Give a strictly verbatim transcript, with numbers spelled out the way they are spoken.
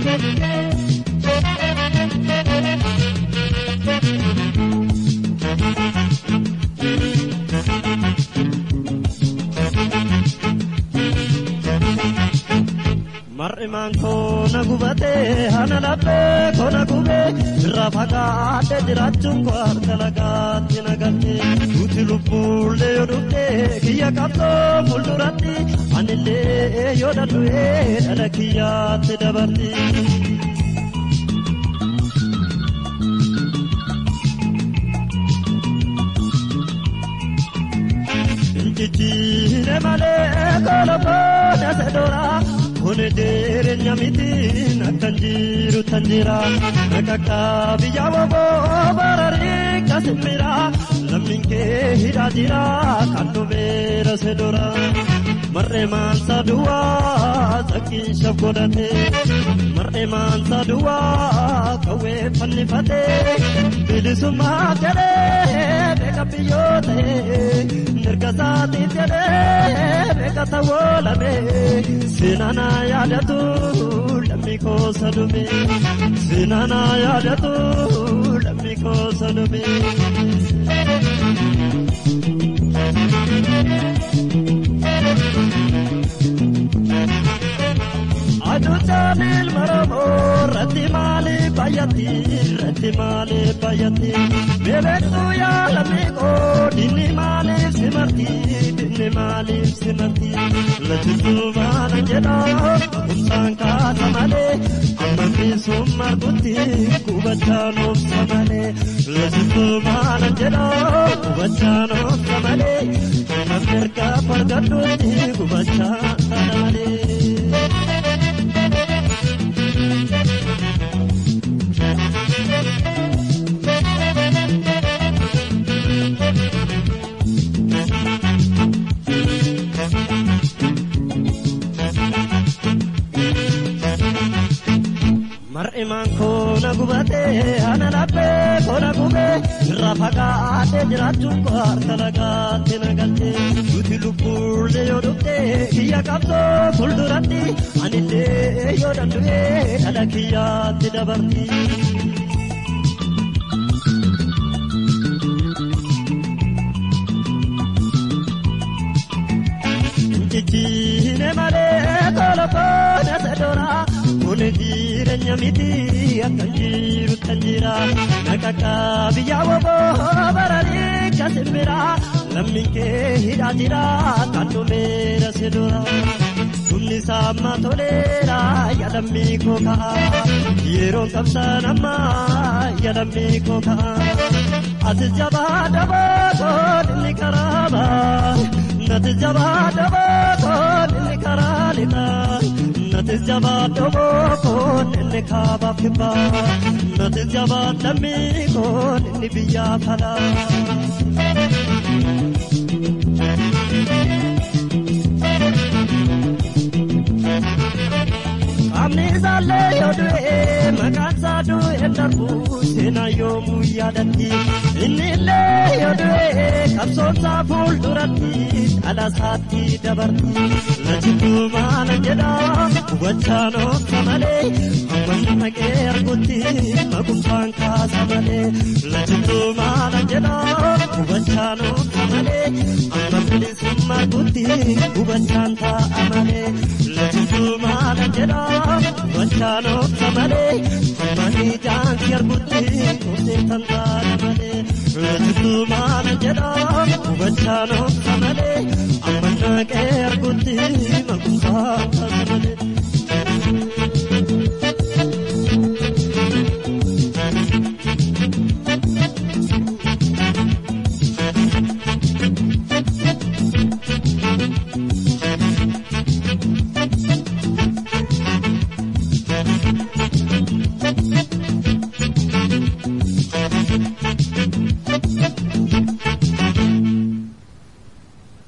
Mar'iman kona gubate hana labe kona gube rafaga ade dirachun ko artalagati nagate uti lupule yodute kiya kapto muldurati anile yodalue alakiyat dabarti injiti ne male kolapa nasedora Hone dere nyamiti nakanjiru tanjira nakaka biyawo bo barari kasimira laminke hirajira kandu vera sedora marre mansa duwa sakin shabodate marre mansa duwa kawe pannifate bilisuma jare bekapiyote nirgasati jare bekatawolame sinana yadatu lamiko sadume sinana yadatu lamiko sadume adu jamil maramo rati mali bayati rati mali bayati bebetu ya lamiko dinni mali simarti dinni mali simarti latu malajeda usanka samale amami sumar buti kubachano samale latu malajeda kubachano samale amerka pargadu kubachano samale Mar'iman kona gubate hana labe kona gube rafaga ade dirachun ko artalagati nagate uti lupule yodute kiya kapto muldurati anile yodalue alakiyat dabarti injiti ne male kolapa nasedora Hone dere nyamiti akanjiru tanjira nakaka biyawo bo barari kasimira laminke hirajira kandu mera sedora sunni sama tolera yadammi koka yero kapsana ma yadammi koka azjaba daba kodni karaba natjaba daba kodni karalita natjaba daba kodni khaba fiba natjaba dami kodni biya phala Amnizale yodwe makansadu endarbu sena yomu yadati inile yodwe kapsonsa fuldurati alasati dabarti lajitu manajeda wachano samale amanage arguti magumpanka samale lajitu manajeda wachano samale amapili sumaguti wachanta amale lajitu manajeda wachano samale amani janti arguti kusentanta amale lajitu manajeda wachano samale